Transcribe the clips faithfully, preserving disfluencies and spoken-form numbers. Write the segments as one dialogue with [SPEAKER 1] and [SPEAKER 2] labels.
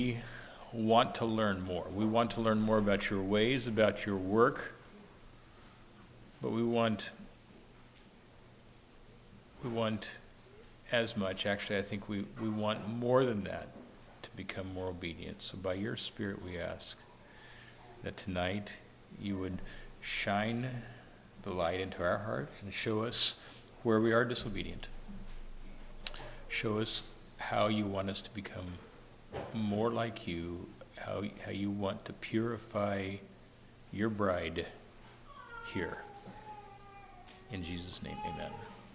[SPEAKER 1] We want to learn more. We want to learn more about your ways, about your work, but we want we want as much, actually I think we, we want more than that, to become more obedient. So by your Spirit we ask that tonight you would shine the light into our hearts and show us where we are disobedient. Show us how you want us to become more like you, how, how you want to purify your bride here. In Jesus' name, amen.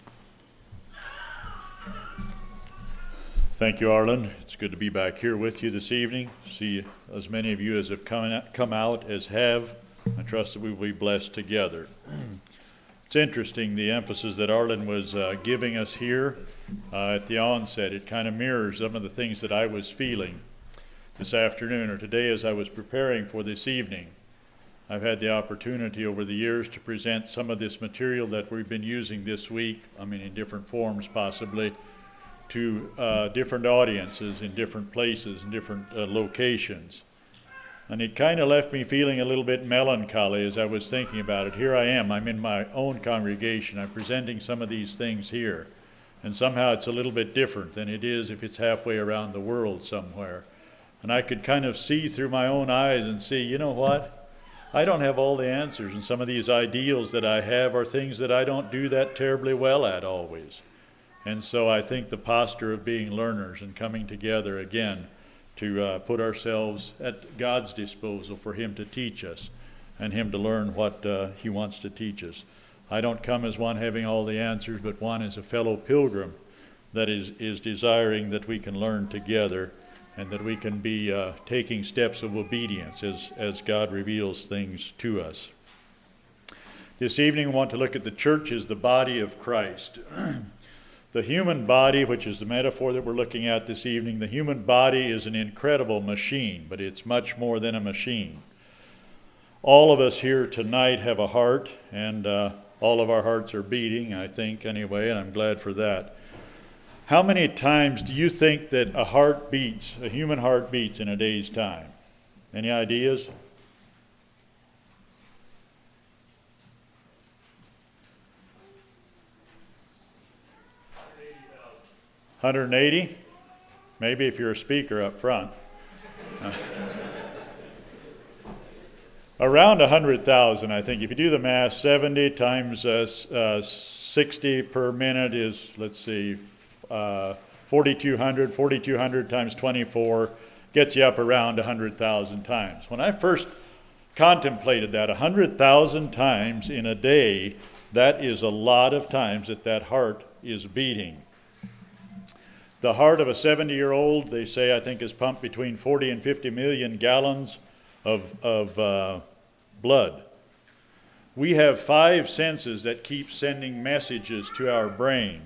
[SPEAKER 2] Thank you, Arlen. It's good to be back here with you this evening. See as many of you as have come out, come out as have. I trust that we will be blessed together. It's interesting, the emphasis that Arlen was uh, giving us here uh, at the onset. It kind of mirrors some of the things that I was feeling this afternoon or today as I was preparing for this evening. I've had the opportunity over the years to present some of this material that we've been using this week, I mean in different forms possibly, to uh, different audiences in different places and different uh, locations. And it kind of left me feeling a little bit melancholy as I was thinking about it. Here I am, I'm in my own congregation, I'm presenting some of these things here. And somehow it's a little bit different than it is if it's halfway around the world somewhere. And I could kind of see through my own eyes and see, you know what? I don't have all the answers, and some of these ideals that I have are things that I don't do that terribly well at always. And so I think the posture of being learners and coming together again to uh, put ourselves at God's disposal for Him to teach us and Him to learn what uh, He wants to teach us. I don't come as one having all the answers, but one as a fellow pilgrim that is, is desiring that we can learn together and that we can be uh, taking steps of obedience as, as God reveals things to us. This evening we want to look at the church as the body of Christ. The human body, which is the metaphor that we're looking at this evening, the human body is an incredible machine, but it's much more than a machine. All of us here tonight have a heart, and uh, all of our hearts are beating, I think, anyway, and I'm glad for that. How many times do you think that a heart beats, a human heart beats in a day's time? Any ideas? one hundred eighty? Maybe if you're a speaker up front. Uh, around one hundred thousand, I think. If you do the math, seventy times uh, uh, sixty per minute is, let's see, uh, forty-two hundred. forty-two hundred times twenty-four gets you up around one hundred thousand times. When I first contemplated that, one hundred thousand times in a day, that is a lot of times that that heart is beating. The heart of a seventy-year-old, they say, I think, is pumped between forty and fifty million gallons of, of uh, blood. We have five senses that keep sending messages to our brain.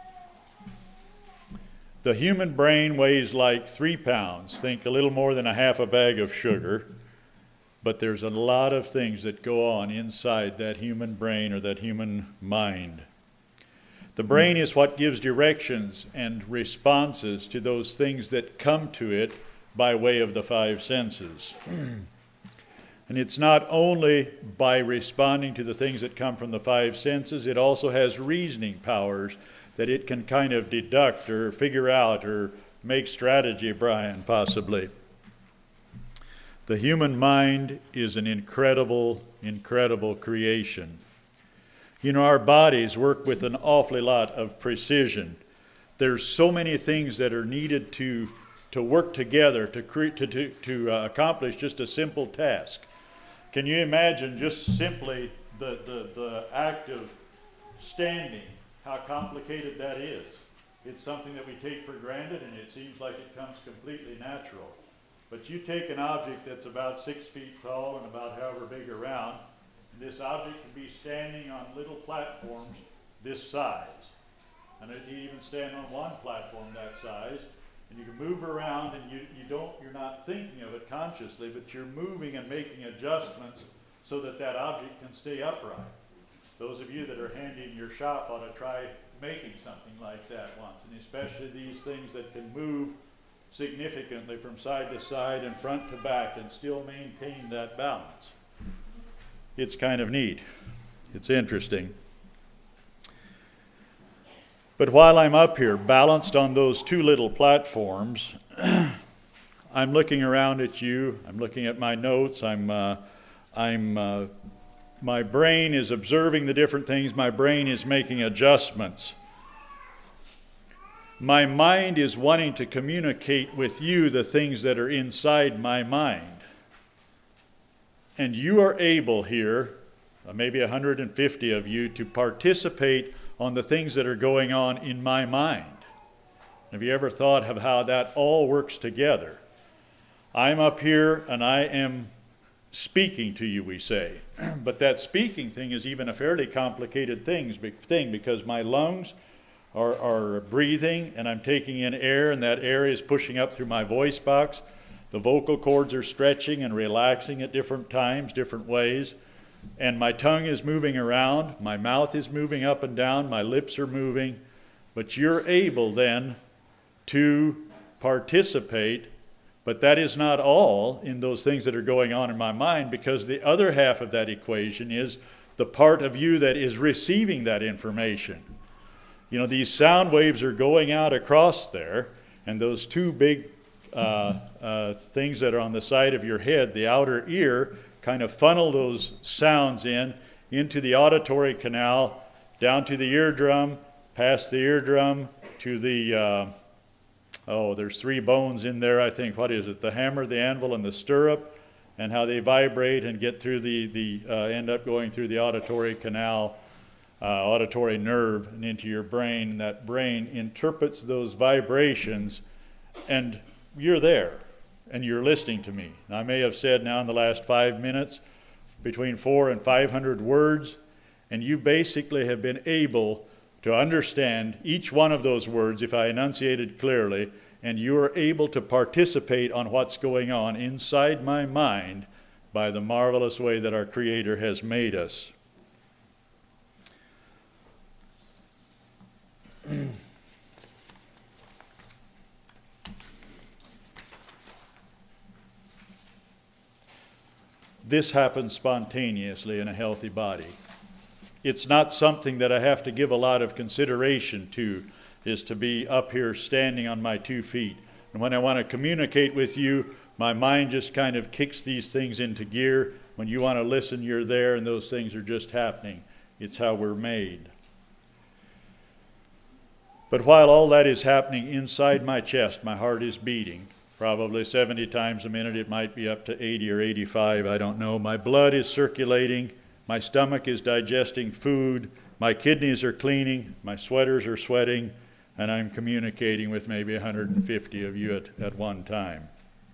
[SPEAKER 2] The human brain weighs like three pounds, think a little more than a half a bag of sugar, but there's a lot of things that go on inside that human brain or that human mind. The brain is what gives directions and responses to those things that come to it by way of the five senses. And it's not only by responding to the things that come from the five senses, it also has reasoning powers that it can kind of deduct or figure out or make strategy, Brian, possibly. The human mind is an incredible, incredible creation. You know, our bodies work with an awfully lot of precision. There's so many things that are needed to, to work together to, cre- to, to, to uh, accomplish just a simple task. Can you imagine just simply the, the, the act of standing, how complicated that is? It's something that we take for granted, and it seems like it comes completely natural. But you take an object that's about six feet tall and about however big around, and this object can be standing on little platforms this size. And it can even stand on one platform that size, and you can move around, and you, you don't, you're not thinking of it consciously, but you're moving and making adjustments so that that object can stay upright. Those of you that are handy in your shop ought to try making something like that once, and especially these things that can move significantly from side to side and front to back and still maintain that balance. It's kind of neat. It's interesting. But while I'm up here, balanced on those two little platforms, I'm looking around at you. I'm looking at my notes. I'm, uh, I'm, uh, my brain is observing the different things. My brain is making adjustments. My mind is wanting to communicate with you the things that are inside my mind. And you are able here, uh, maybe one hundred fifty of you, to participate on the things that are going on in my mind. Have you ever thought of how that all works together? I'm up here and I am speaking to you, we say. But that speaking thing is even a fairly complicated things, thing because my lungs are, are breathing and I'm taking in air, and that air is pushing up through my voice box. The vocal cords are stretching and relaxing at different times, different ways. And my tongue is moving around, my mouth is moving up and down, my lips are moving. But you're able then to participate. But that is not all in those things that are going on in my mind, because the other half of that equation is the part of you that is receiving that information. You know, these sound waves are going out across there, and those two big uh, uh, things that are on the side of your head, the outer ear, kind of funnel those sounds in into the auditory canal, down to the eardrum, past the eardrum to the, uh, oh, there's three bones in there, I think. What is it? The hammer, the anvil, and the stirrup, and how they vibrate and get through the, the uh, end up going through the auditory canal, uh, auditory nerve, and into your brain. And that brain interprets those vibrations, and you're there. And you're listening to me. I may have said now in the last five minutes between four and five hundred words, and you basically have been able to understand each one of those words if I enunciated clearly, and you are able to participate on what's going on inside my mind by the marvelous way that our Creator has made us. This happens spontaneously in a healthy body. It's not something that I have to give a lot of consideration to, is to be up here standing on my two feet. And when I want to communicate with you, my mind just kind of kicks these things into gear. When you want to listen, you're there, and those things are just happening. It's how we're made. But while all that is happening inside my chest, my heart is beating. Probably seventy times a minute. It might be up to eighty or eighty-five, I don't know. My blood is circulating. My stomach is digesting food. My kidneys are cleaning. My sweaters are sweating. And I'm communicating with maybe one hundred fifty of you at, at one time.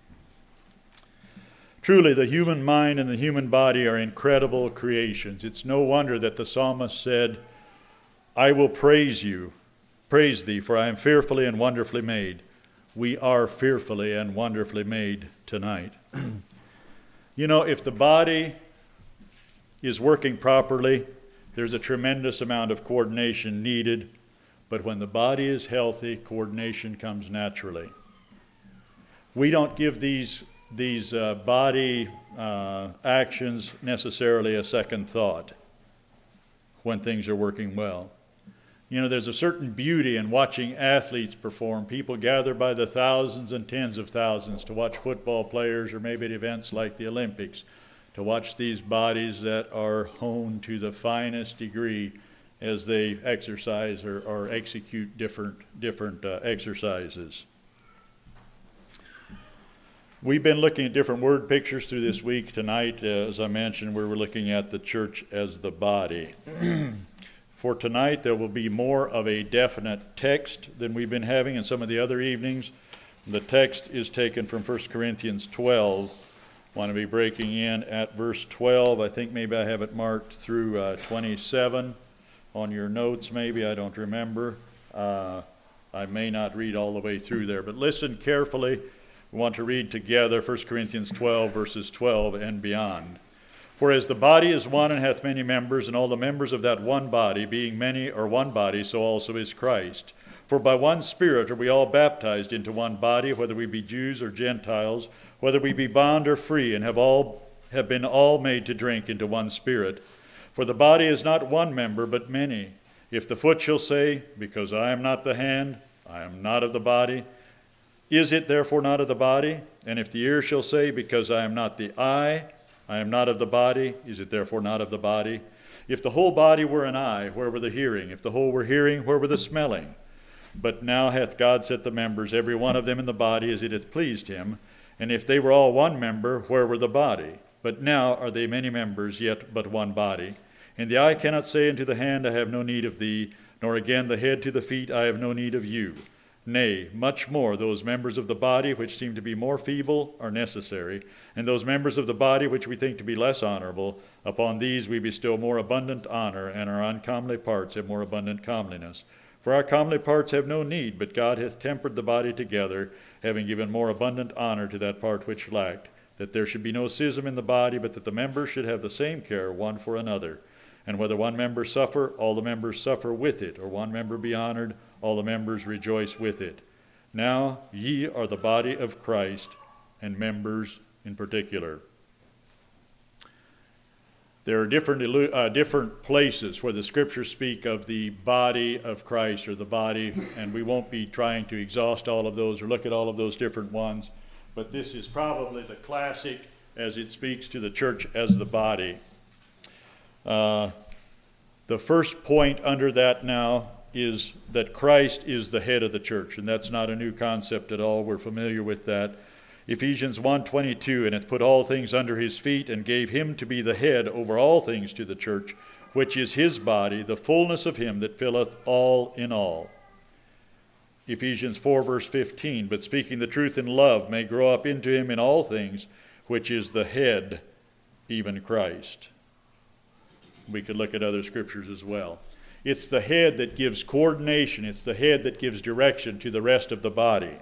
[SPEAKER 2] Truly, the human mind and the human body are incredible creations. It's no wonder that the psalmist said, I will praise you, praise thee, for I am fearfully and wonderfully made. We are fearfully and wonderfully made tonight. You know, if the body is working properly, there's a tremendous amount of coordination needed. But when the body is healthy, coordination comes naturally. We don't give these, these uh, body uh, actions necessarily a second thought when things are working well. You know, there's a certain beauty in watching athletes perform. People gather by the thousands and tens of thousands to watch football players, or maybe at events like the Olympics, to watch these bodies that are honed to the finest degree as they exercise or, or execute different, different uh, exercises. We've been looking at different word pictures through this week. Tonight, uh, as I mentioned, we were looking at the church as the body. For tonight, there will be more of a definite text than we've been having in some of the other evenings. The text is taken from First Corinthians twelve. I want to be breaking in at verse twelve. I think maybe I have it marked through uh, twenty-seven on your notes, maybe. I don't remember. Uh, I may not read all the way through there, but listen carefully. We want to read together First Corinthians twelve, verses twelve and beyond. For as the body is one and hath many members, and all the members of that one body, being many, are one body, so also is Christ. For by one Spirit are we all baptized into one body, whether we be Jews or Gentiles, whether we be bond or free, and have all have been all made to drink into one Spirit. For the body is not one member, but many. If the foot shall say, Because I am not the hand, I am not of the body, is it therefore not of the body? And if the ear shall say, Because I am not the eye, I am not of the body, is it therefore not of the body? If the whole body were an eye, where were the hearing? If the whole were hearing, where were the smelling? But now hath God set the members, every one of them in the body, as it hath pleased him. And if they were all one member, where were the body? But now are they many members, yet but one body. And the eye cannot say unto the hand, I have no need of thee, nor again the head to the feet, I have no need of you. Nay, much more, those members of the body which seem to be more feeble are necessary, and those members of the body which we think to be less honorable, upon these we bestow more abundant honor, and our uncomely parts have more abundant comeliness. For our comely parts have no need, but God hath tempered the body together, having given more abundant honor to that part which lacked, that there should be no schism in the body, but that the members should have the same care one for another. And whether one member suffer, all the members suffer with it, or one member be honored, all the members rejoice with it. Now ye are the body of Christ, and members in particular. There are different uh, different places where the scriptures speak of the body of Christ, or the body, and we won't be trying to exhaust all of those or look at all of those different ones, but this is probably the classic as it speaks to the church as the body. Uh, the first point under that now is that Christ is the head of the church, and that's not a new concept at all. We're familiar with that. Ephesians one twenty-two, and hath put all things under his feet, and gave him to be the head over all things to the church, which is his body, the fullness of him that filleth all in all. Ephesians four verse fifteen, but speaking the truth in love may grow up into him in all things, which is the head, even Christ. We could look at other scriptures as well. It's the head that gives coordination. It's the head that gives direction to the rest of the body.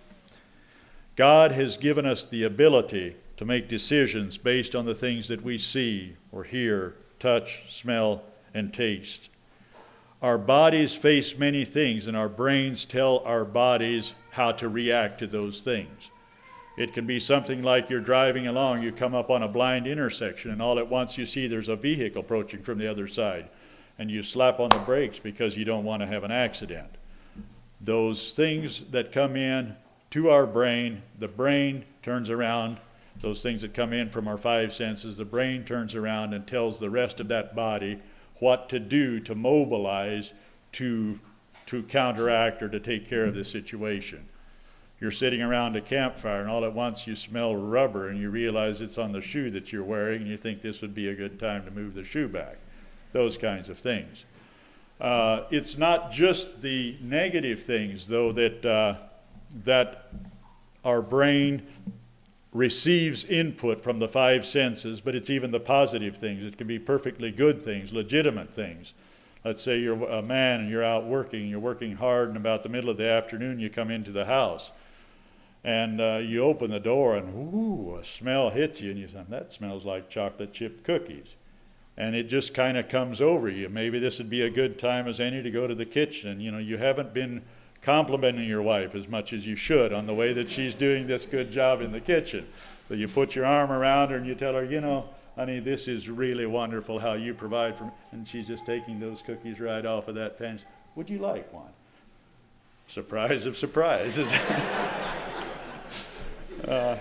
[SPEAKER 2] God has given us the ability to make decisions based on the things that we see or hear, touch, smell, and taste. Our bodies face many things, and our brains tell our bodies how to react to those things. It can be something like you're driving along, you come up on a blind intersection, and all at once you see there's a vehicle approaching from the other side, and you slap on the brakes because you don't want to have an accident. Those things that come in to our brain, the brain turns around, those things that come in from our five senses, the brain turns around and tells the rest of that body what to do to mobilize to, to counteract or to take care of this situation. You're sitting around a campfire, and all at once you smell rubber, and you realize it's on the shoe that you're wearing, and you think this would be a good time to move the shoe back. Those kinds of things. Uh, it's not just the negative things, though, that uh, that our brain receives input from the five senses, but it's even the positive things. It can be perfectly good things, legitimate things. Let's say you're a man and you're out working, you're working hard, and about the middle of the afternoon you come into the house. And uh, you open the door, and ooh, a smell hits you, and you say, that smells like chocolate chip cookies. And it just kind of comes over you. Maybe this would be a good time as any to go to the kitchen. You know, you haven't been complimenting your wife as much as you should on the way that she's doing this good job in the kitchen. So you put your arm around her and you tell her, you know, honey, this is really wonderful how you provide for me. And she's just taking those cookies right off of that pan. Would you like one? Surprise of surprises. Uh,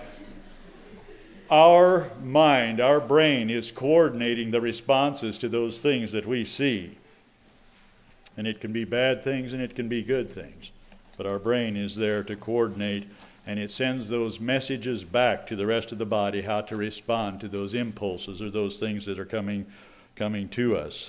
[SPEAKER 2] our mind, our brain is coordinating the responses to those things that we see. And it can be bad things and it can be good things. But our brain is there to coordinate, and it sends those messages back to the rest of the body how to respond to those impulses or those things that are coming, coming to us.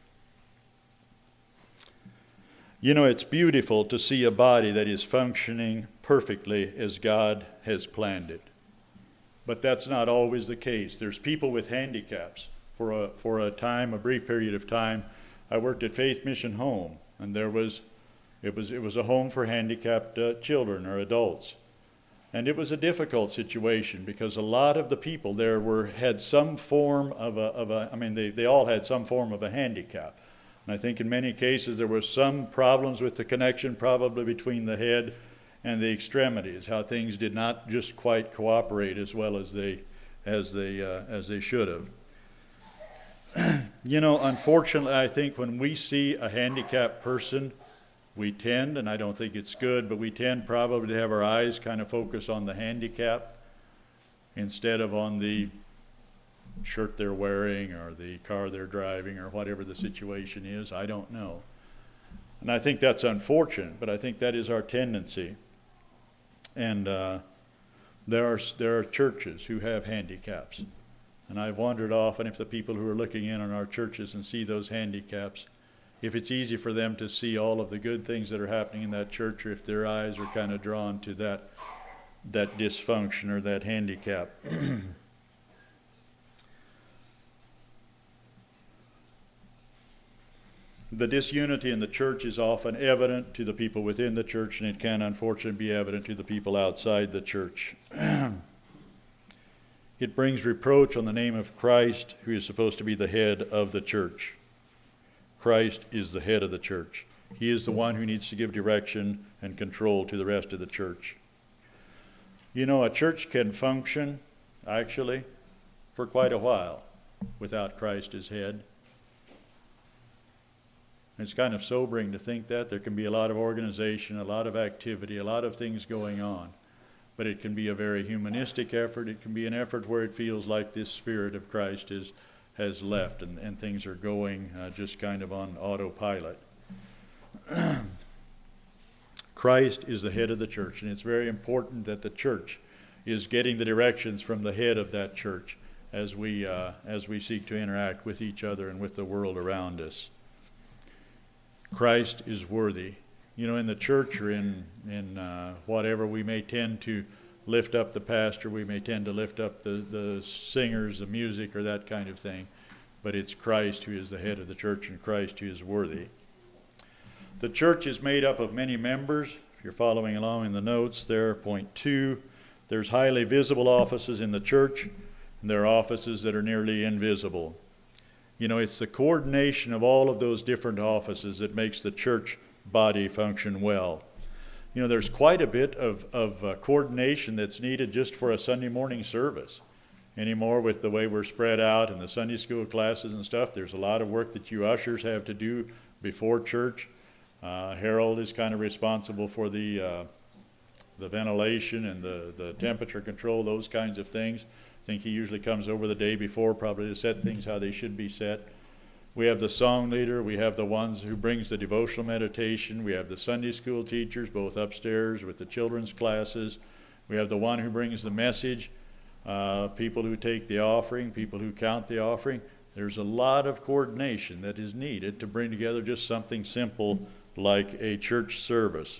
[SPEAKER 2] You know, it's beautiful to see a body that is functioning perfectly as God has planned it. But that's not always the case. There's people with handicaps. For a, for a time, a brief period of time, I worked at Faith Mission Home, and there was, it was, it was a home for handicapped uh, children or adults. And it was a difficult situation because a lot of the people there were had some form of a, of a I mean, they, they all had some form of a handicap. And I think in many cases there were some problems with the connection probably between the head and the extremities, how things did not just quite cooperate as well as they as they uh, as they should have. You know, unfortunately, I think when we see a handicapped person, we tend, and I don't think it's good, but we tend probably to have our eyes kind of focus on the handicap instead of on the shirt they're wearing or the car they're driving or whatever the situation is. I don't know. And I think that's unfortunate, but I think that is our tendency. And uh, there are there are churches who have handicaps. And I've wondered often if the people who are looking in on our churches and see those handicaps, if it's easy for them to see all of the good things that are happening in that church, or if their eyes are kind of drawn to that that dysfunction or that handicap. The disunity in the church is often evident to the people within the church, and it can unfortunately be evident to the people outside the church. It brings reproach on the name of Christ, who is supposed to be the head of the church. Christ is the head of the church. He is the one who needs to give direction and control to the rest of the church. You know, a church can function, actually, for quite a while without Christ as head. It's kind of sobering to think that. There can be a lot of organization, a lot of activity, a lot of things going on. But it can be a very humanistic effort. It can be an effort where it feels like this Spirit of Christ is, has left and, and things are going uh, just kind of on autopilot. Christ is the head of the church, and it's very important that the church is getting the directions from the head of that church as we, uh, as we seek to interact with each other and with the world around us. Christ is worthy. You know, in the church or in, in uh, whatever, we may tend to lift up the pastor, we may tend to lift up the, the singers, the music, or that kind of thing. But it's Christ who is the head of the church, and Christ who is worthy. The church is made up of many members. If you're following along in the notes there, point two, there's highly visible offices in the church, and there are offices that are nearly invisible. You know, it's the coordination of all of those different offices that makes the church body function well. You know, there's quite a bit of, of uh, coordination that's needed just for a Sunday morning service. Anymore with the way we're spread out and the Sunday school classes and stuff, there's a lot of work that you ushers have to do before church. Uh, Harold is kind of responsible for the uh, the ventilation and the, the temperature control, those kinds of things. I think he usually comes over the day before probably to set things how they should be set. We have the song leader. We have the ones who brings the devotional meditation. We have the Sunday school teachers, both upstairs with the children's classes. We have the one who brings the message, uh, people who take the offering, people who count the offering. There's a lot of coordination that is needed to bring together just something simple like a church service.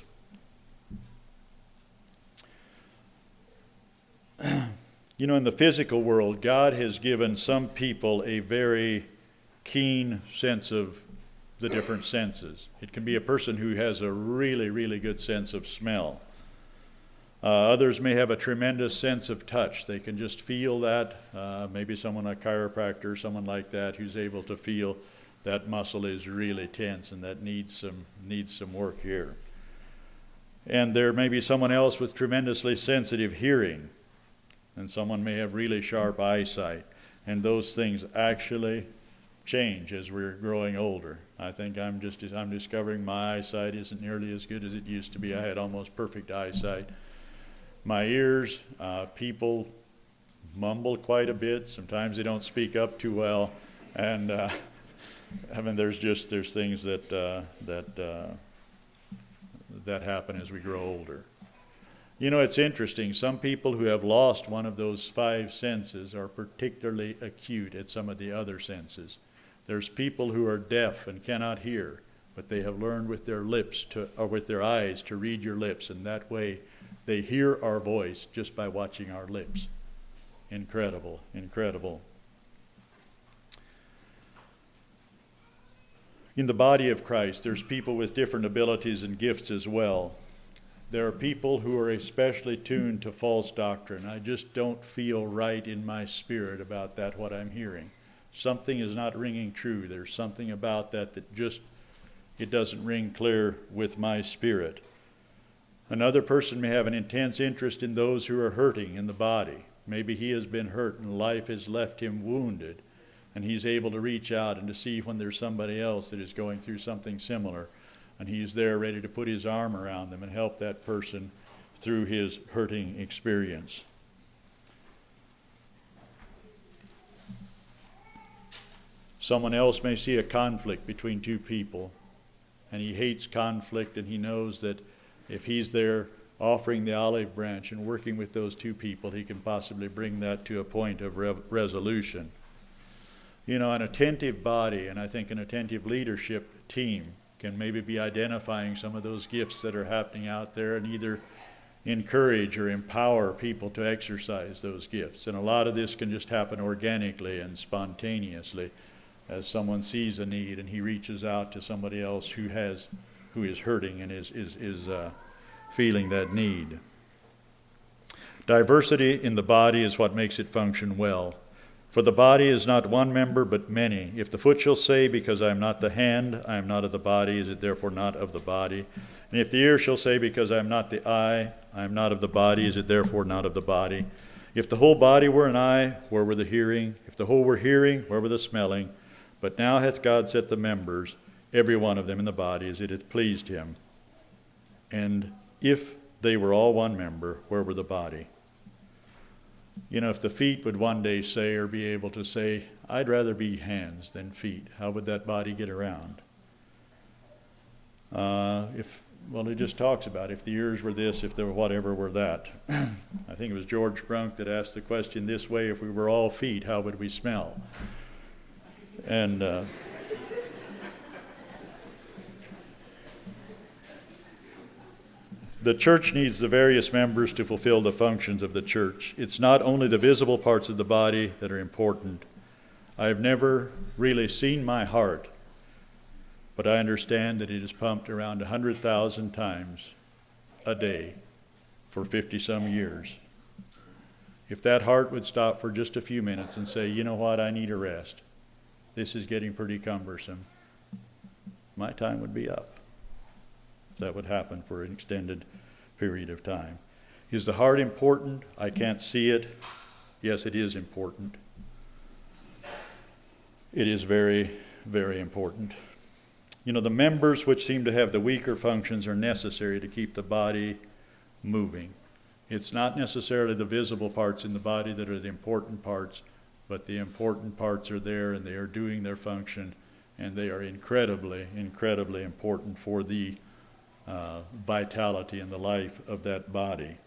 [SPEAKER 2] You know, in the physical world, God has given some people a very keen sense of the different senses. It can be a person who has a really, really good sense of smell. Uh, others may have a tremendous sense of touch. They can just feel that. Uh, maybe someone, a chiropractor, someone like that, who's able to feel that muscle is really tense and that needs some needs some work here. And there may be someone else with tremendously sensitive hearing. And someone may have really sharp eyesight. And those things actually change as we're growing older. I think I'm just I'm discovering my eyesight isn't nearly as good as it used to be. I had almost perfect eyesight. My ears, uh, people mumble quite a bit. Sometimes they don't speak up too well. And uh, I mean, there's just there's things that uh, that uh, that happen as we grow older. You know, it's interesting. Some people who have lost one of those five senses are particularly acute at some of the other senses. There's people who are deaf and cannot hear, but they have learned with their lips to, or with their eyes to read your lips, and that way they hear our voice just by watching our lips. Incredible, incredible. In the body of Christ, there's people with different abilities and gifts as well. There are people who are especially tuned to false doctrine. I just don't feel right in my spirit about that, what I'm hearing. Something is not ringing true. There's something about that that just, it doesn't ring clear with my spirit. Another person may have an intense interest in those who are hurting in the body. Maybe he has been hurt and life has left him wounded, and he's able to reach out and to see when there's somebody else that is going through something similar, and he's there ready to put his arm around them and help that person through his hurting experience. Someone else may see a conflict between two people, and he hates conflict, and he knows that if he's there offering the olive branch and working with those two people, he can possibly bring that to a point of re- resolution. You know, an attentive body, and I think an attentive leadership team, can maybe be identifying some of those gifts that are happening out there and either encourage or empower people to exercise those gifts. And a lot of this can just happen organically and spontaneously as someone sees a need and he reaches out to somebody else who has, who is hurting and is, is, is uh, feeling that need. Diversity in the body is what makes it function well. For the body is not one member, but many. If the foot shall say, because I am not the hand, I am not of the body, is it therefore not of the body? And if the ear shall say, because I am not the eye, I am not of the body, is it therefore not of the body? If the whole body were an eye, where were the hearing? If the whole were hearing, where were the smelling? But now hath God set the members, every one of them in the body, as it hath pleased him. And if they were all one member, where were the body? You know, if the feet would one day say or be able to say, I'd rather be hands than feet, how would that body get around? Uh, if, well, it just talks about if the ears were this, if there were whatever were that. I think it was George Brunk that asked the question this way, if we were all feet, how would we smell? And uh, the church needs the various members to fulfill the functions of the church. It's not only the visible parts of the body that are important. I've never really seen my heart, but I understand that it is pumped around one hundred thousand times a day for fifty-some years. If that heart would stop for just a few minutes and say, you know what, I need a rest. This is getting pretty cumbersome. My time would be up. That would happen for an extended period of time. Is the heart important? I can't see it. Yes, it is important. It is very, very important. You know, the members which seem to have the weaker functions are necessary to keep the body moving. It's not necessarily the visible parts in the body that are the important parts, but the important parts are there and they are doing their function, and they are incredibly, incredibly important for the uh, vitality and the life of that body.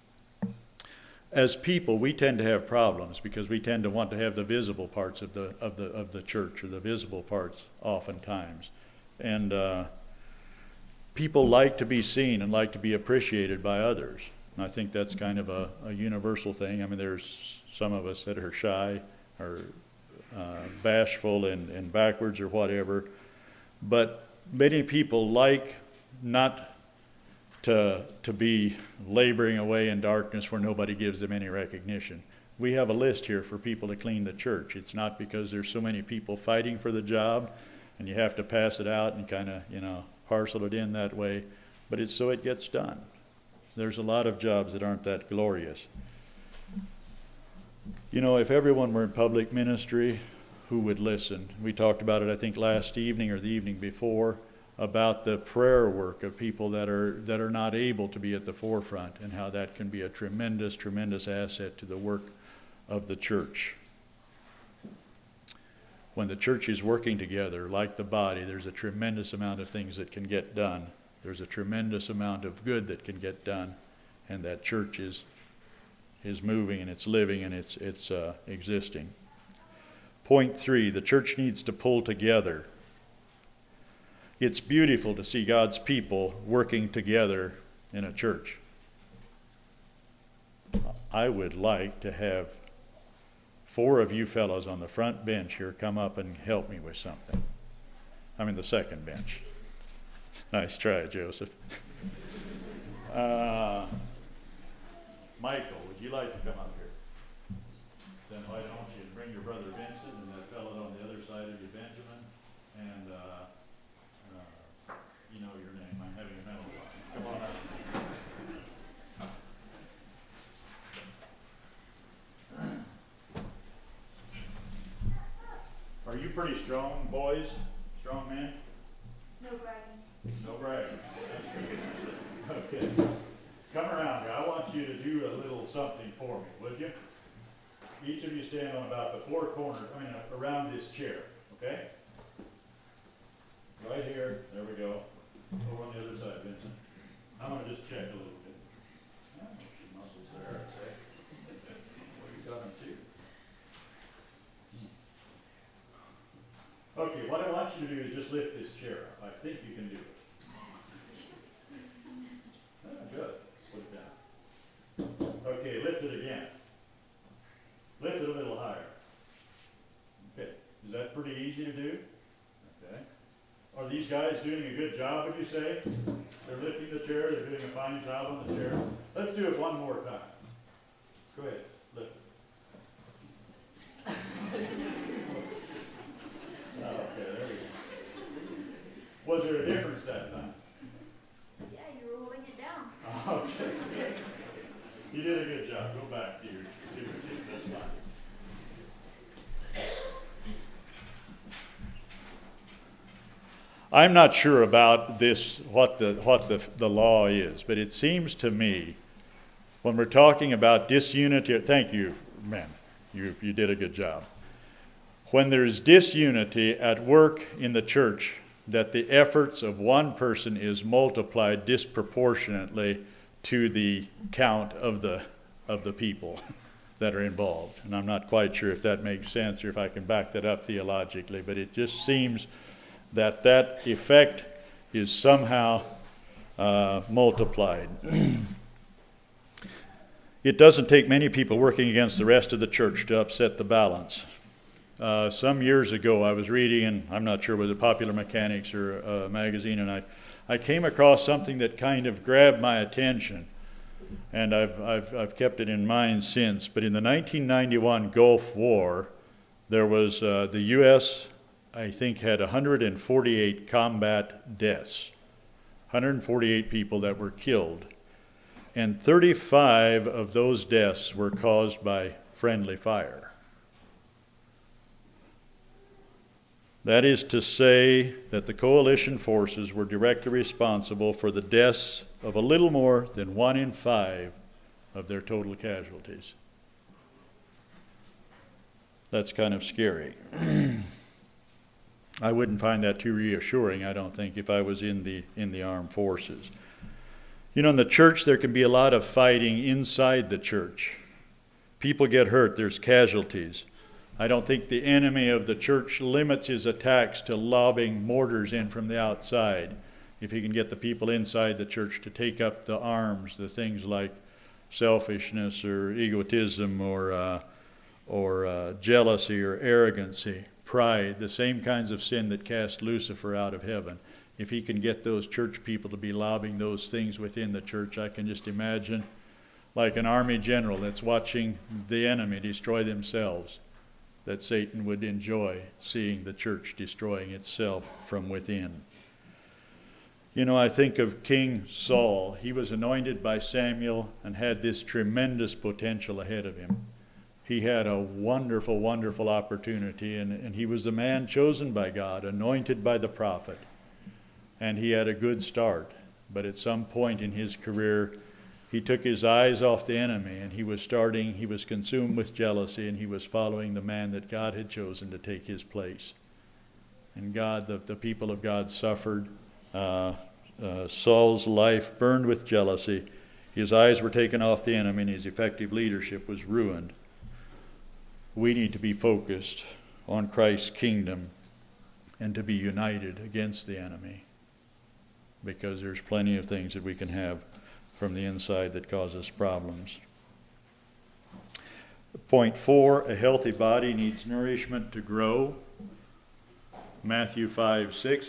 [SPEAKER 2] As people, we tend to have problems because we tend to want to have the visible parts of the of the of the church, or the visible parts oftentimes. And uh, people like to be seen and like to be appreciated by others. And I think that's kind of a, a universal thing. I mean, there's some of us that are shy or uh, bashful and, and backwards or whatever. But many people like not to to be laboring away in darkness where nobody gives them any recognition. We have a list here for people to clean the church. It's not because there's so many people fighting for the job and you have to pass it out and kind of, you know, parcel it in that way, but it's so it gets done. There's a lot of jobs that aren't that glorious. You know, if everyone were in public ministry, who would listen? We talked about it, I think, last evening or the evening before, about the prayer work of people that are that are not able to be at the forefront, and how that can be a tremendous, tremendous asset to the work of the church. When the church is working together, like the body, there's a tremendous amount of things that can get done. There's a tremendous amount of good that can get done, and that church is is moving and it's living and it's it's uh, existing. Point three, the church needs to pull together. It's beautiful to see God's people working together in a church. I would like to have four of you fellows on the front bench here come up and help me with something. I mean the second bench. Nice try, Joseph. Uh, Michael, would you like to come up here? Then why don't you bring your brother Vincent and that fellow on pretty strong boys? Strong men?
[SPEAKER 3] No bragging.
[SPEAKER 2] No bragging. Okay. Come around here. I want you to do a little something for me, would you? Each of you stand on about the four corners, I mean, uh, around this chair, okay? Right here. There we go. Over on the other side, Vincent. I'm going to just check a little bit. Oh, some muscles there, I'd say. What you got them too? Okay, what I want you to do is just lift this chair up. I think you can do it. Ah, good. Put it down. Okay, lift it again. Lift it a little higher. Okay, is that pretty easy to do? Okay. Are these guys doing a good job, would you say? They're lifting the chair, they're doing a fine job on the chair. Let's do it one more time. Go ahead, lift it. Oh, okay, there we go. Was there a difference that time?
[SPEAKER 3] Yeah, you were holding it down.
[SPEAKER 2] Okay. You did a good job. Go back to your, to your team. That's fine. I'm not sure about this, what the what the, the law is, but it seems to me when we're talking about disunity, thank you, men, you you did a good job. When there's disunity at work in the church, that the efforts of one person is multiplied disproportionately to the count of the of the people that are involved. And I'm not quite sure if that makes sense or if I can back that up theologically, but it just seems that that effect is somehow uh, multiplied. It doesn't take many people working against the rest of the church to upset the balance. Uh, some years ago, I was reading, and I'm not sure whether Popular Mechanics or a magazine, and I, I came across something that kind of grabbed my attention, and I've, I've, I've kept it in mind since. But in the nineteen ninety-one Gulf War, there was uh, the U S, I think, had one hundred forty-eight combat deaths, one hundred forty-eight people that were killed, and thirty-five of those deaths were caused by friendly fire. That is to say that the coalition forces were directly responsible for the deaths of a little more than one in five of their total casualties. That's kind of scary. I wouldn't find that too reassuring, I don't think, if I was in the in the armed forces. You know, in the church there can be a lot of fighting inside the church. People get hurt, there's casualties. I don't think the enemy of the church limits his attacks to lobbing mortars in from the outside. If he can get the people inside the church to take up the arms, the things like selfishness or egotism or uh, or uh, jealousy or arrogancy, pride, the same kinds of sin that cast Lucifer out of heaven. If he can get those church people to be lobbing those things within the church, I can just imagine like an army general that's watching the enemy destroy themselves, that Satan would enjoy seeing the church destroying itself from within. You know, I think of King Saul. He was anointed by Samuel and had this tremendous potential ahead of him. He had a wonderful, wonderful opportunity, and, and he was the man chosen by God, anointed by the prophet. And he had a good start. But at some point in his career, he took his eyes off the enemy, and he was starting, he was consumed with jealousy, and he was following the man that God had chosen to take his place. And God, the, the people of God suffered. Uh, uh, Saul's life burned with jealousy. His eyes were taken off the enemy, and his effective leadership was ruined. We need to be focused on Christ's kingdom and to be united against the enemy, because there's plenty of things that we can have from the inside that cause us problems. Point four, a healthy body needs nourishment to grow. Matthew five, six.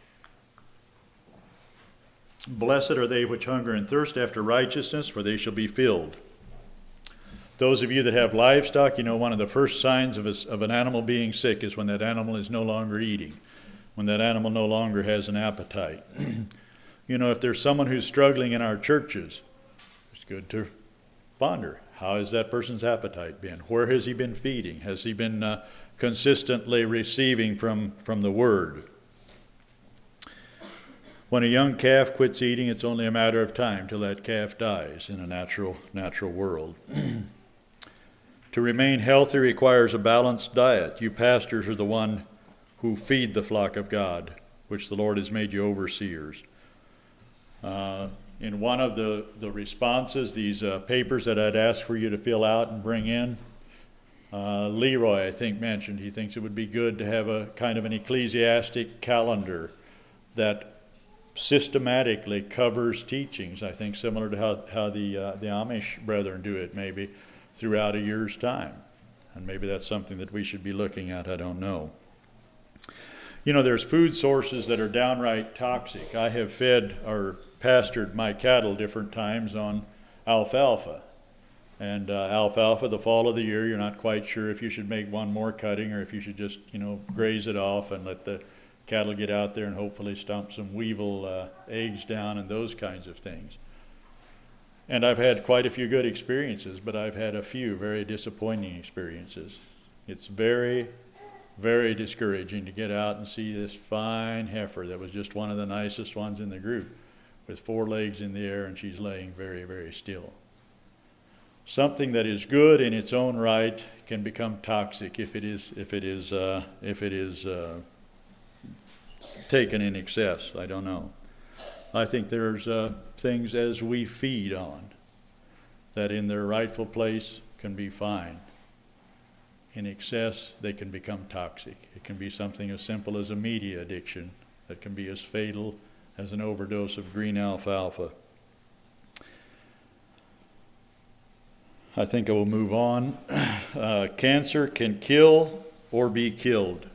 [SPEAKER 2] Blessed are they which hunger and thirst after righteousness, for they shall be filled. Those of you that have livestock, you know one of the first signs of, a, of an animal being sick is when that animal is no longer eating, when that animal no longer has an appetite. You know, if there's someone who's struggling in our churches, it's good to ponder. How has that person's appetite been? Where has he been feeding? Has he been uh, consistently receiving from, from the Word? When a young calf quits eating, it's only a matter of time till that calf dies in a natural, natural world. To remain healthy requires a balanced diet. You pastors are the one who feed the flock of God, which the Lord has made you overseers. Uh, in one of the, the responses, these uh, papers that I'd asked for you to fill out and bring in, uh, Leroy, I think, mentioned he thinks it would be good to have a kind of an ecclesiastic calendar that systematically covers teachings, I think similar to how, how the, uh, the Amish brethren do it maybe, throughout a year's time. And maybe that's something that we should be looking at, I don't know. You know, there's food sources that are downright toxic. I have fed or pastured my cattle different times on alfalfa. And uh, alfalfa, the fall of the year, you're not quite sure if you should make one more cutting or if you should just, you know, graze it off and let the cattle get out there and hopefully stomp some weevil uh, eggs down and those kinds of things. And I've had quite a few good experiences, but I've had a few very disappointing experiences. It's very, very discouraging to get out and see this fine heifer that was just one of the nicest ones in the group with four legs in the air, and she's laying very, very still. Something that is good in its own right can become toxic if it is if it is uh, if it is uh, taken in excess. I don't know. I think there's uh, things as we feed on that in their rightful place can be fine. In excess, they can become toxic. It can be something as simple as a media addiction that can be as fatal as an overdose of green alfalfa. I think I will move on. Uh, cancer can kill or be killed.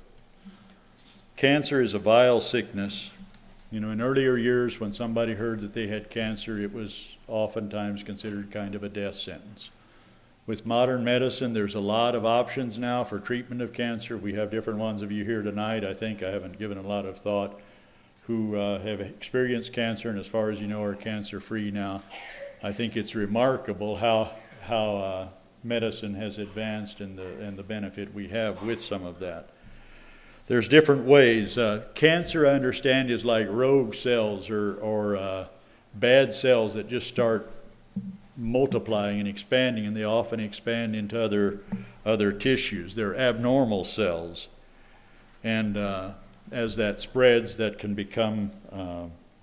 [SPEAKER 2] Cancer is a vile sickness. You know, in earlier years when somebody heard that they had cancer, it was oftentimes considered kind of a death sentence. With modern medicine, there's a lot of options now for treatment of cancer. We have different ones of you here tonight. I think I haven't given a lot of thought who uh, have experienced cancer and as far as you know are cancer-free now. I think it's remarkable how how uh, medicine has advanced and the, and the benefit we have with some of that. There's different ways. Uh, cancer, I understand, is like rogue cells or, or uh, bad cells that just start multiplying and expanding, and they often expand into other other tissues. They're abnormal cells. And uh, as that spreads, that can become uh,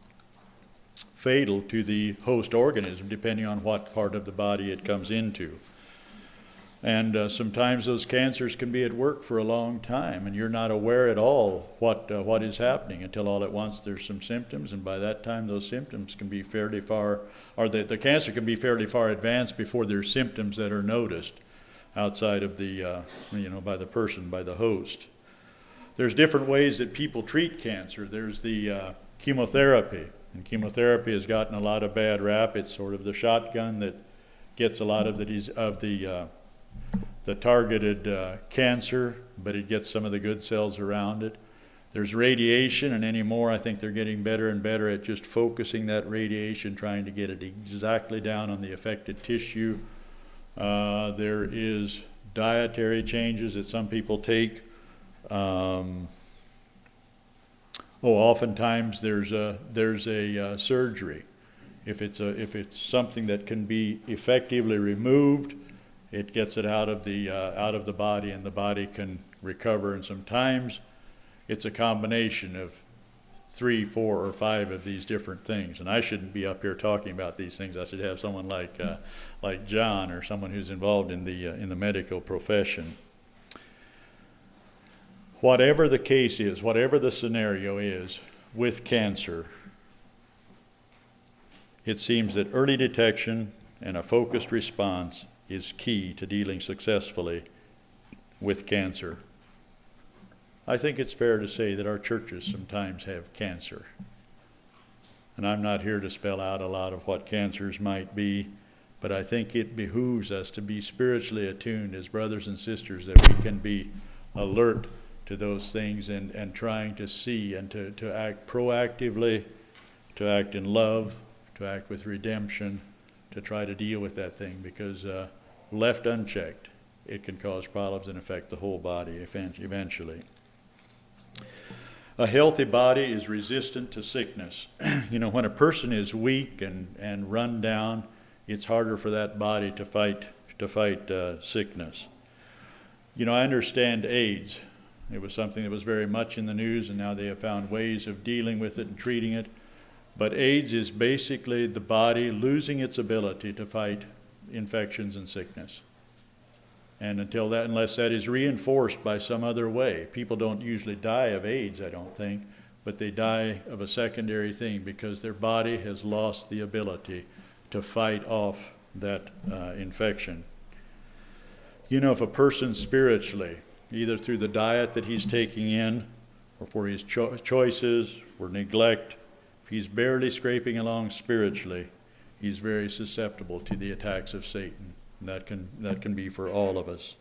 [SPEAKER 2] fatal to the host organism, depending on what part of the body it comes into. And uh, sometimes those cancers can be at work for a long time, and you're not aware at all what uh, what is happening until all at once there's some symptoms, and by that time those symptoms can be fairly far, or the, the cancer can be fairly far advanced before there's symptoms that are noticed outside of the, uh, you know, by the person, by the host. There's different ways that people treat cancer. There's the uh, chemotherapy, and chemotherapy has gotten a lot of bad rap. It's sort of the shotgun that gets a lot of the of the uh, the targeted uh, cancer, but it gets some of the good cells around it. There's radiation, and anymore I think they're getting better and better at just focusing that radiation, trying to get it exactly down on the affected tissue. Uh, there is dietary changes that some people take. Um, oh, oftentimes there's a there's a uh, surgery. If it's a if it's something that can be effectively removed, it gets it out of the uh, out of the body, and the body can recover. And sometimes it's a combination of three, four, or five of these different things. And I shouldn't be up here talking about these things. I should have someone like uh, like John, or someone who's involved in the uh, in the medical profession. Whatever the case is, whatever the scenario is with cancer, it seems that early detection and a focused response is key to dealing successfully with cancer. I think it's fair to say that our churches sometimes have cancer. And I'm not here to spell out a lot of what cancers might be, but I think it behooves us to be spiritually attuned as brothers and sisters, that we can be alert to those things and, and trying to see and to, to act proactively, to act in love, to act with redemption, to try to deal with that thing, because uh, left unchecked, it can cause problems and affect the whole body eventually. A healthy body is resistant to sickness. You know, when a person is weak and, and run down, it's harder for that body to fight to fight uh, sickness. You know, I understand AIDS. It was something that was very much in the news, and now they have found ways of dealing with it and treating it. But AIDS is basically the body losing its ability to fight infections and sickness. And until that, unless that is reinforced by some other way, people don't usually die of AIDS, I don't think, but they die of a secondary thing because their body has lost the ability to fight off that uh, infection. You know, if a person spiritually, either through the diet that he's taking in, or for his cho- choices, for neglect, if he's barely scraping along spiritually, he's very susceptible to the attacks of Satan. And that can that can be for all of us.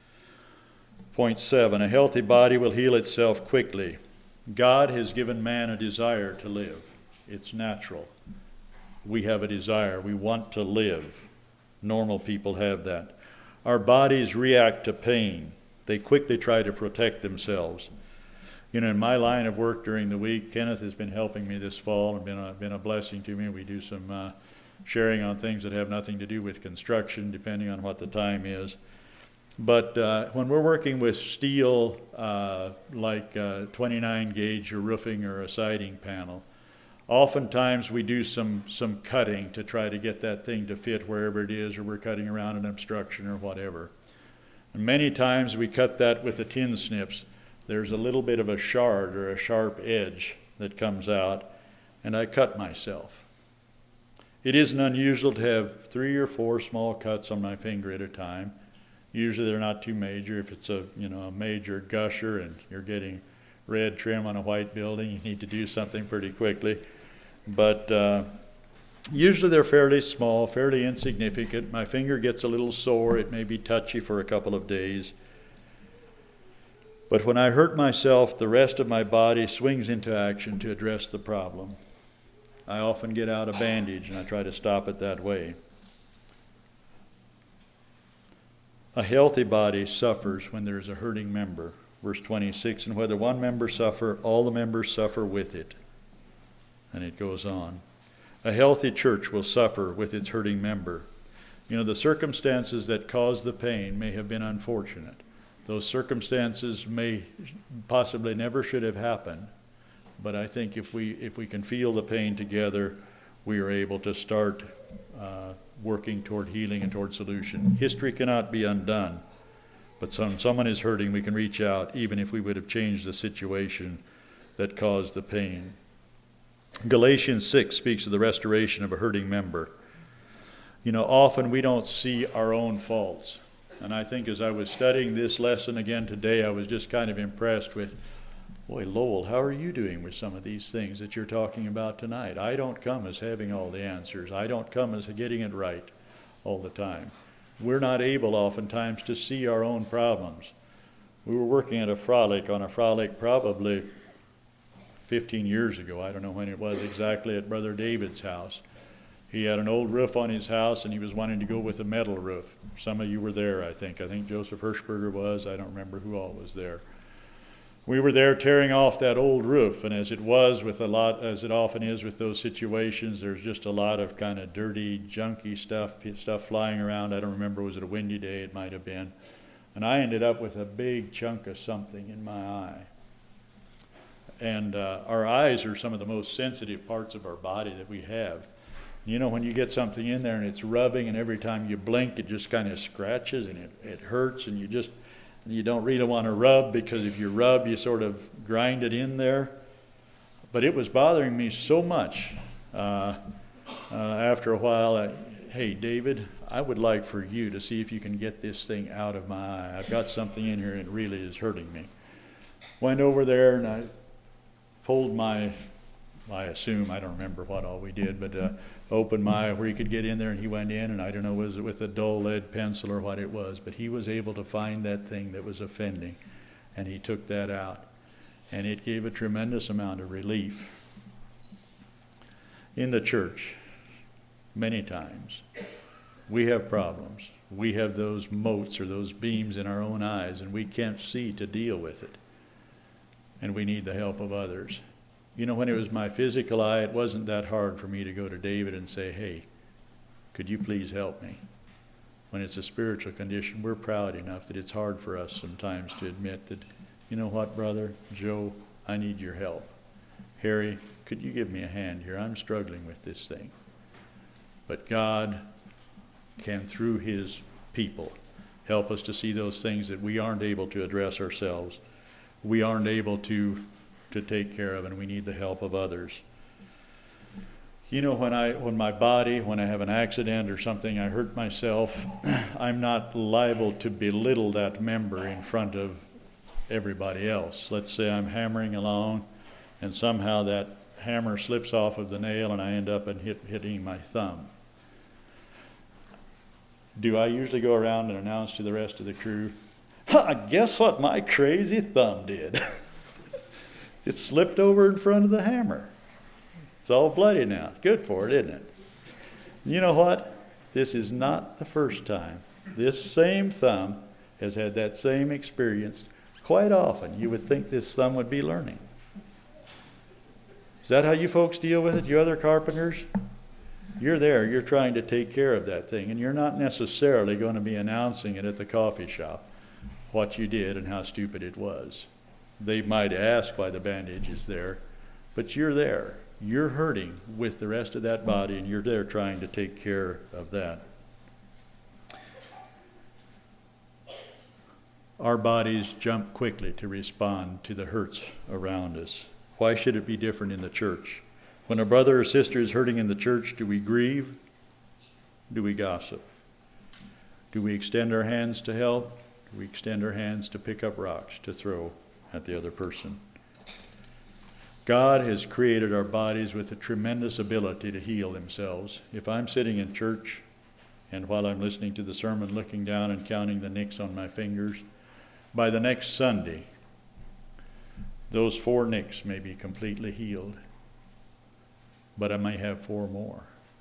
[SPEAKER 2] Point seven, a healthy body will heal itself quickly. God has given man a desire to live. It's natural. We have a desire. We want to live. Normal people have that. Our bodies react to pain. They quickly try to protect themselves. You know, in my line of work during the week, Kenneth has been helping me this fall and been a, been a blessing to me. We do some uh, sharing on things that have nothing to do with construction, depending on what the time is. But uh, when we're working with steel, uh, like uh, twenty-nine gauge or roofing or a siding panel, oftentimes we do some, some cutting to try to get that thing to fit wherever it is, or we're cutting around an obstruction or whatever. And many times we cut that with the tin snips. There's a little bit of a shard or a sharp edge that comes out, and I cut myself. It isn't unusual to have three or four small cuts on my finger at a time. Usually they're not too major. If it's a you know a major gusher and you're getting red trim on a white building, you need to do something pretty quickly. But uh, usually they're fairly small, fairly insignificant. My finger gets a little sore. It may be touchy for a couple of days. But when I hurt myself, the rest of my body swings into action to address the problem. I often get out a bandage and I try to stop it that way. A healthy body suffers when there is a hurting member. Verse twenty-six, and whether one member suffer, all the members suffer with it. And it goes on. A healthy church will suffer with its hurting member. You know, the circumstances that cause the pain may have been unfortunate. Those circumstances may possibly never should have happened. But I think if we if we can feel the pain together, we are able to start uh, working toward healing and toward solution. History cannot be undone. But when someone is hurting, we can reach out, even if we would have changed the situation that caused the pain. Galatians six speaks of the restoration of a hurting member. You know, often we don't see our own faults. And I think as I was studying this lesson again today, I was just kind of impressed with, boy, Lowell, how are you doing with some of these things that you're talking about tonight? I don't come as having all the answers. I don't come as getting it right all the time. We're not able oftentimes to see our own problems. We were working at a frolic, on a frolic probably fifteen years ago. I don't know when it was exactly, at Brother David's house. He had an old roof on his house, and he was wanting to go with a metal roof. Some of you were there, I think. I think Joseph Hirschberger was. I don't remember who all was there. We were there tearing off that old roof, and as it was with a lot, as it often is with those situations, there's just a lot of kind of dirty, junky stuff, stuff flying around. I don't remember, was it a windy day? It might have been. And I ended up with a big chunk of something in my eye. And uh, our eyes are some of the most sensitive parts of our body that we have. You know, when you get something in there and it's rubbing, and every time you blink, it just kind of scratches and it, it hurts, and you just, you don't really want to rub, because if you rub, you sort of grind it in there. But it was bothering me so much. Uh, uh, after a while, I, hey, David, I would like for you to see if you can get this thing out of my eye. I've got something in here and it really is hurting me. Went over there and I pulled my, I assume, I don't remember what all we did, but uh, opened my, where he could get in there, and he went in, and I don't know, was it with a dull lead pencil or what it was, but he was able to find that thing that was offending, and he took that out, and it gave a tremendous amount of relief. In the church, many times, we have problems. We have those motes or those beams in our own eyes, and we can't see to deal with it. And we need the help of others. You know, when it was my physical eye, it wasn't that hard for me to go to David and say, hey, could you please help me? When it's a spiritual condition, we're proud enough that it's hard for us sometimes to admit that, you know what, brother, Joe, I need your help. Harry, could you give me a hand here? I'm struggling with this thing. But God can, through his people, help us to see those things that we aren't able to address ourselves. We aren't able to, to take care of, and we need the help of others. You know, when I, when my body, when I have an accident or something, I hurt myself, I'm not liable to belittle that member in front of everybody else. Let's say I'm hammering along, and somehow that hammer slips off of the nail, and I end up and hit, hitting my thumb. Do I usually go around and announce to the rest of the crew, ha, guess what my crazy thumb did? It slipped over in front of the hammer. It's all bloody now. Good for it, isn't it? You know what? This is not the first time. This same thumb has had that same experience quite often. You would think this thumb would be learning. Is that how you folks deal with it, you other carpenters? You're there, you're trying to take care of that thing, and you're not necessarily going to be announcing it at the coffee shop, what you did and how stupid it was. They might ask why the bandage is there, but you're there. You're hurting with the rest of that body, and you're there trying to take care of that. Our bodies jump quickly to respond to the hurts around us. Why should it be different in the church? When a brother or sister is hurting in the church, do we grieve? Do we gossip? Do we extend our hands to help? Do we extend our hands to pick up rocks to throw at the other person? God has created our bodies with a tremendous ability to heal themselves. If I'm sitting in church and while I'm listening to the sermon looking down and counting the nicks on my fingers, by the next Sunday, those four nicks may be completely healed, but I may have four more.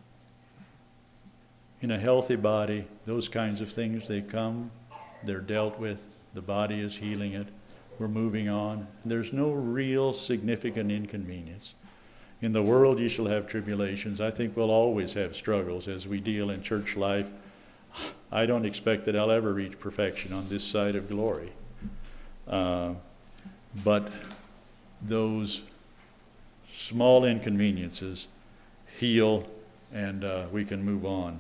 [SPEAKER 2] In a healthy body, those kinds of things, they come, they're dealt with, the body is healing it, we're moving on. There's no real significant inconvenience. In the world you shall have tribulations. I think we'll always have struggles as we deal in church life. I don't expect that I'll ever reach perfection on this side of glory. Uh, but those small inconveniences heal, and uh, we can move on.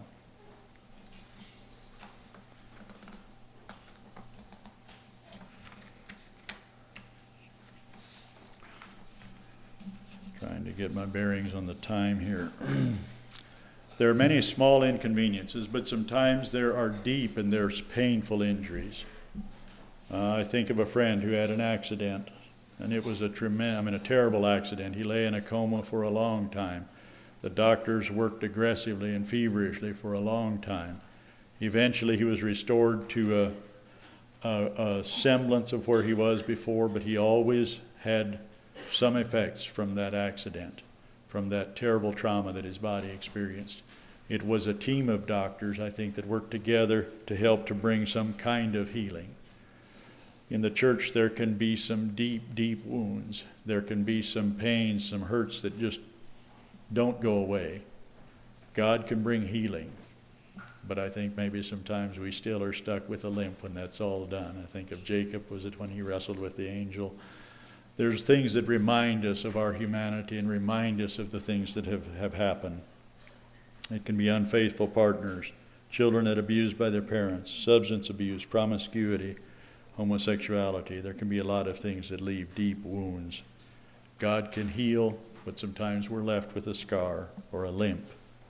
[SPEAKER 2] Trying to get my bearings on the time here. There are many small inconveniences, but sometimes there are deep and there's painful injuries. Uh, I think of a friend who had an accident, and it was a tremendous, I mean, a terrible accident. He lay in a coma for a long time. The doctors worked aggressively and feverishly for a long time. Eventually, he was restored to a, a, a semblance of where he was before, but he always had some effects from that accident, from that terrible trauma that his body experienced. It was a team of doctors, I think, that worked together to help to bring some kind of healing. In the church, there can be some deep, deep wounds. There can be some pains, some hurts that just don't go away. God can bring healing, but I think maybe sometimes we still are stuck with a limp when that's all done. I think of Jacob, was it when he wrestled with the angel? There's things that remind us of our humanity and remind us of the things that have, have happened. It can be unfaithful partners, children that are abused by their parents, substance abuse, promiscuity, homosexuality. There can be a lot of things that leave deep wounds. God can heal, but sometimes we're left with a scar or a limp.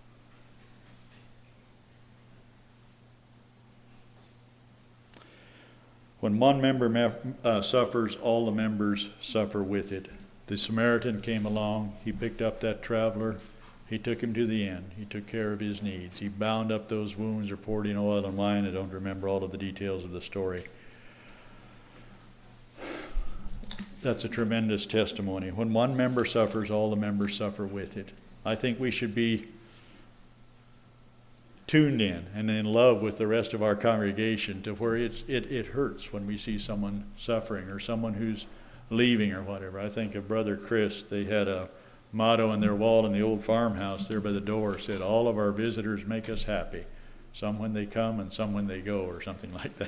[SPEAKER 2] When one member me- uh, suffers, all the members suffer with it. The Samaritan came along. He picked up that traveler. He took him to the inn. He took care of his needs. He bound up those wounds or poured in oil and wine. I don't remember all of the details of the story. That's a tremendous testimony. When one member suffers, all the members suffer with it. I think we should be tuned in and in love with the rest of our congregation to where it's, it, it hurts when we see someone suffering or someone who's leaving or whatever. I think of Brother Chris, they had a motto on their wall in the old farmhouse there by the door, said, all of our visitors make us happy. Some when they come and some when they go, or something like that.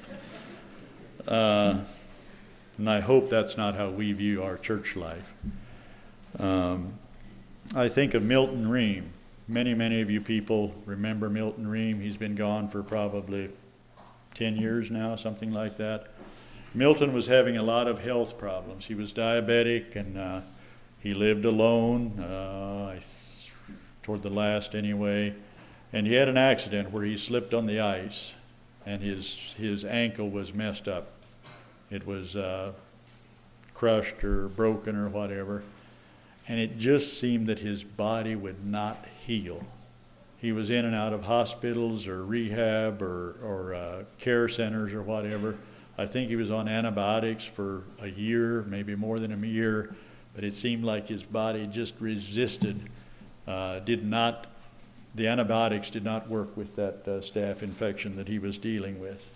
[SPEAKER 2] Uh, and I hope that's not how we view our church life. Um, I think of Milton Ream. Many, many of you people remember Milton Ream. He's been gone for probably ten years now, something like that. Milton was having a lot of health problems. He was diabetic, and uh, he lived alone, uh, toward the last anyway. And he had an accident where he slipped on the ice, and his his ankle was messed up. It was uh, crushed or broken or whatever. And it just seemed that his body would not heal. He was in and out of hospitals or rehab or, or uh, care centers or whatever. I think he was on antibiotics for a year, maybe more than a year, but it seemed like his body just resisted, uh, did not, the antibiotics did not work with that uh, staph infection that he was dealing with.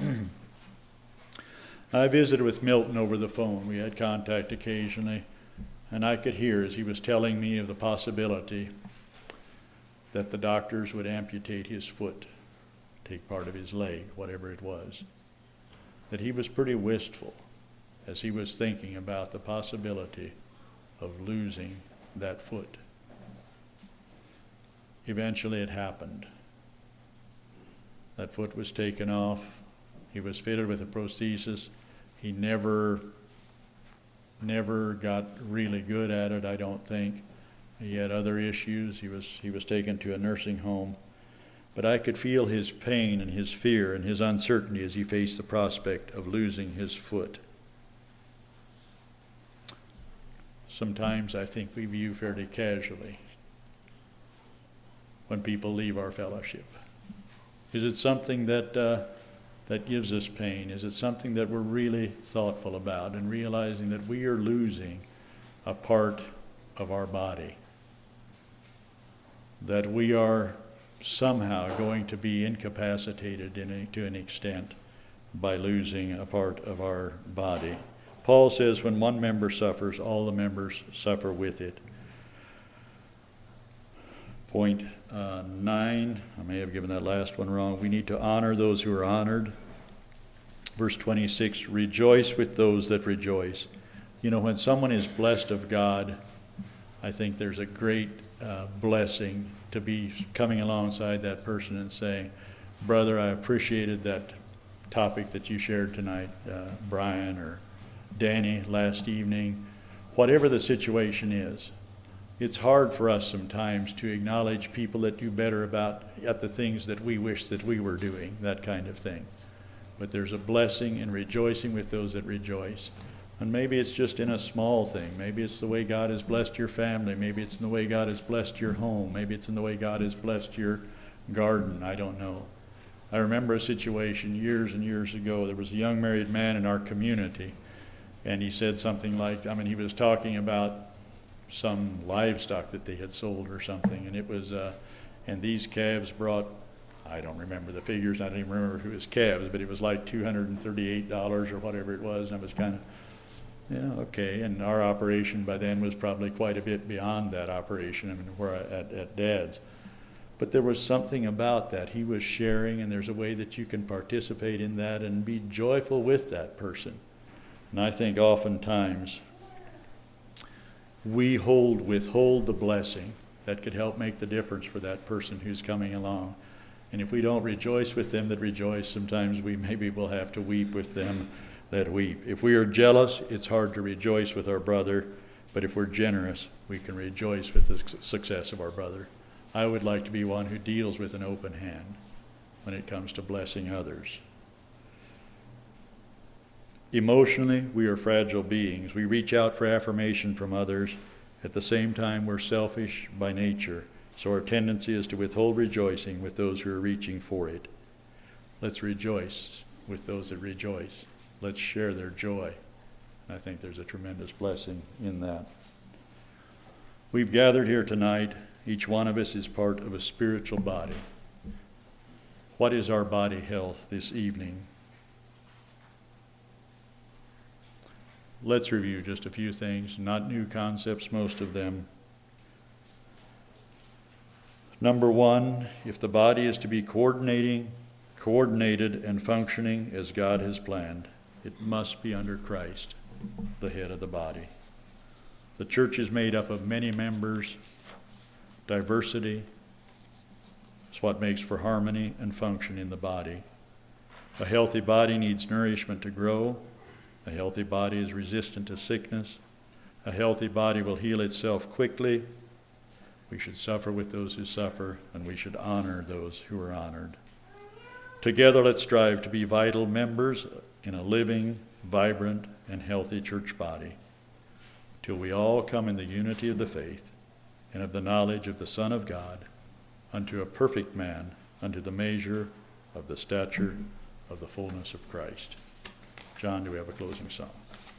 [SPEAKER 2] I visited with Milton over the phone. We had contact occasionally. And I could hear as he was telling me of the possibility that the doctors would amputate his foot, take part of his leg, whatever it was. That he was pretty wistful as he was thinking about the possibility of losing that foot. Eventually it happened. That foot was taken off. He was fitted with a prosthesis. He never Never got really good at it, I don't think. He had other issues. He was he was taken to a nursing home. But I could feel his pain and his fear and his uncertainty as he faced the prospect of losing his foot. Sometimes I think we view fairly casually when people leave our fellowship. Is it something that uh, that gives us pain? Is it something that we're really thoughtful about and realizing that we are losing a part of our body? That we are somehow going to be incapacitated in a, to an extent by losing a part of our body. Paul says when one member suffers, all the members suffer with it. Point uh, nine, I may have given that last one wrong. We need to honor those who are honored. Verse twenty-six, rejoice with those that rejoice. You know, when someone is blessed of God, I think there's a great uh, blessing to be coming alongside that person and saying, brother, I appreciated that topic that you shared tonight, uh, Brian or Danny last evening. Whatever the situation is, it's hard for us sometimes to acknowledge people that do better about at the things that we wish that we were doing, that kind of thing. But there's a blessing in rejoicing with those that rejoice. And maybe it's just in a small thing. Maybe it's the way God has blessed your family. Maybe it's in the way God has blessed your home. Maybe it's in the way God has blessed your garden. I don't know. I remember a situation years and years ago. There was a young married man in our community, and he said something like, I mean, he was talking about some livestock that they had sold or something, and it was, uh, and these calves brought, I don't remember the figures, I don't even remember who was calves, but it was like two hundred thirty-eight dollars or whatever it was, and I was kind of, yeah, okay, and our operation by then was probably quite a bit beyond that operation, I mean, where I, at, at Dad's. But there was something about that. He was sharing, and there's a way that you can participate in that and be joyful with that person. And I think oftentimes we hold, withhold the blessing that could help make the difference for that person who's coming along. And if we don't rejoice with them that rejoice, sometimes we maybe will have to weep with them that weep. If we are jealous, it's hard to rejoice with our brother. But if we're generous, we can rejoice with the success of our brother. I would like to be one who deals with an open hand when it comes to blessing others. Emotionally, we are fragile beings. We reach out for affirmation from others. At the same time, we're selfish by nature. So our tendency is to withhold rejoicing with those who are reaching for it. Let's rejoice with those that rejoice. Let's share their joy. I think there's a tremendous blessing in that. We've gathered here tonight. Each one of us is part of a spiritual body. What is our body health this evening? Let's review just a few things, not new concepts, most of them. Number one, if the body is to be coordinating, coordinated and functioning as God has planned, it must be under Christ, the head of the body. The church is made up of many members. Diversity is what makes for harmony and function in the body. A healthy body needs nourishment to grow. A healthy body is resistant to sickness. A healthy body will heal itself quickly. We should suffer with those who suffer, and we should honor those who are honored. Together, let's strive to be vital members in a living, vibrant, and healthy church body, till we all come in the unity of the faith and of the knowledge of the Son of God, unto a perfect man, unto the measure of the stature of the fullness of Christ. John, do we have a closing song?